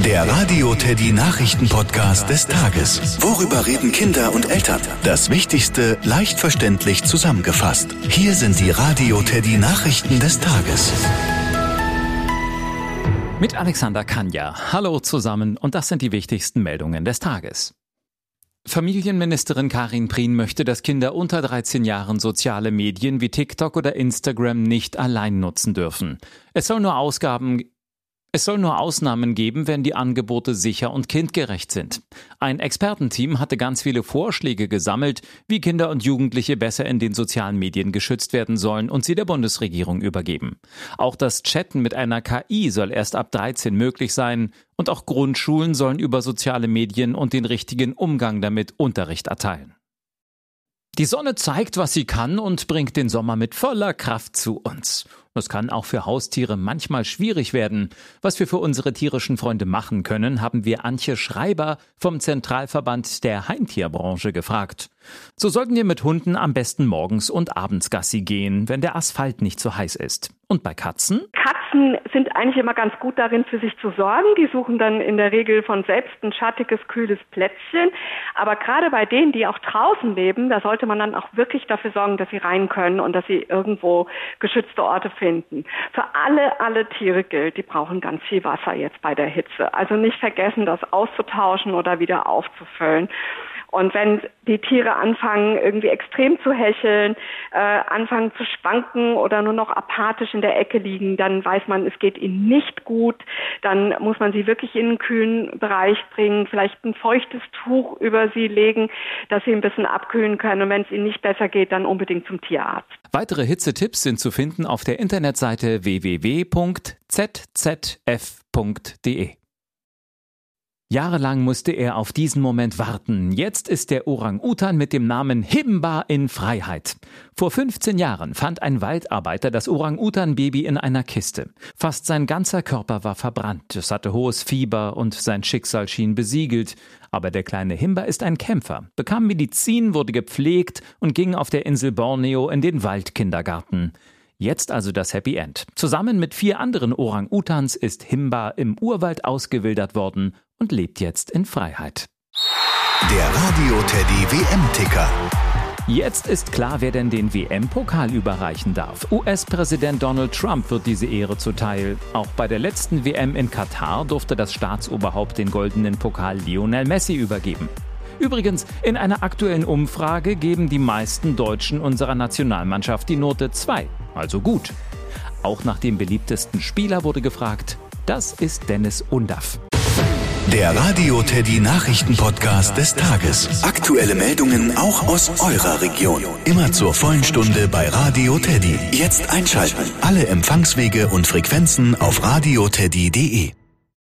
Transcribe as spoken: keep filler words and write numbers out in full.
Der Radio Teddy Nachrichten-Podcast des Tages. Worüber reden Kinder und Eltern? Das Wichtigste leicht verständlich zusammengefasst. Hier sind die Radio Teddy Nachrichten des Tages. Mit Alexander Kanja. Hallo zusammen und das sind die wichtigsten Meldungen des Tages. Familienministerin Karin Prien möchte, dass Kinder unter dreizehn Jahren soziale Medien wie TikTok oder Instagram nicht allein nutzen dürfen. Es soll nur Ausgaben Es soll nur Ausnahmen geben, wenn die Angebote sicher und kindgerecht sind. Ein Expertenteam hatte ganz viele Vorschläge gesammelt, wie Kinder und Jugendliche besser in den sozialen Medien geschützt werden sollen und sie der Bundesregierung übergeben. Auch das Chatten mit einer K I soll erst ab dreizehn möglich sein und auch Grundschulen sollen über soziale Medien und den richtigen Umgang damit Unterricht erteilen. Die Sonne zeigt, was sie kann und bringt den Sommer mit voller Kraft zu uns. Das kann auch für Haustiere manchmal schwierig werden. Was wir für unsere tierischen Freunde machen können, haben wir Antje Schreiber vom Zentralverband der Heimtierbranche gefragt. So sollten wir mit Hunden am besten morgens und abends Gassi gehen, wenn der Asphalt nicht so heiß ist. Und bei Katzen? Katzen sind eigentlich immer ganz gut darin, für sich zu sorgen. Die suchen dann in der Regel von selbst ein schattiges, kühles Plätzchen. Aber gerade bei denen, die auch draußen leben, da sollte man dann auch wirklich dafür sorgen, dass sie rein können und dass sie irgendwo geschützte Orte finden. Für alle, alle Tiere gilt, die brauchen ganz viel Wasser jetzt bei der Hitze. Also nicht vergessen, das auszutauschen oder wieder aufzufüllen. Und wenn die Tiere anfangen, irgendwie extrem zu hecheln, äh, anfangen zu schwanken oder nur noch apathisch in der Ecke liegen, dann weiß man, es geht ihnen nicht gut. Dann muss man sie wirklich in einen kühlen Bereich bringen, vielleicht ein feuchtes Tuch über sie legen, dass sie ein bisschen abkühlen können. Und wenn es ihnen nicht besser geht, dann unbedingt zum Tierarzt. Weitere Hitzetipps sind zu finden auf der Internetseite w w w punkt z z f punkt d e. Jahrelang musste er auf diesen Moment warten. Jetzt ist der Orang-Utan mit dem Namen Himba in Freiheit. Vor fünfzehn Jahren fand ein Waldarbeiter das Orang-Utan-Baby in einer Kiste. Fast sein ganzer Körper war verbrannt. Es hatte hohes Fieber und sein Schicksal schien besiegelt. Aber der kleine Himba ist ein Kämpfer, bekam Medizin, wurde gepflegt und ging auf der Insel Borneo in den Waldkindergarten. Jetzt also das Happy End. Zusammen mit vier anderen Orang-Utans ist Himba im Urwald ausgewildert worden und lebt jetzt in Freiheit. Der Radio Teddy W M-Ticker. Jetzt ist klar, wer denn den W M-Pokal überreichen darf. U S-Präsident Donald Trump wird diese Ehre zuteil. Auch bei der letzten W M in Katar durfte das Staatsoberhaupt den goldenen Pokal Lionel Messi übergeben. Übrigens, in einer aktuellen Umfrage geben die meisten Deutschen unserer Nationalmannschaft die Note zwei, also gut. Auch nach dem beliebtesten Spieler wurde gefragt, das ist Dennis Undaff. Der Radio Teddy Nachrichten-Podcast des Tages. Aktuelle Meldungen auch aus eurer Region. Immer zur vollen Stunde bei Radio Teddy. Jetzt einschalten. Alle Empfangswege und Frequenzen auf radio teddy punkt de.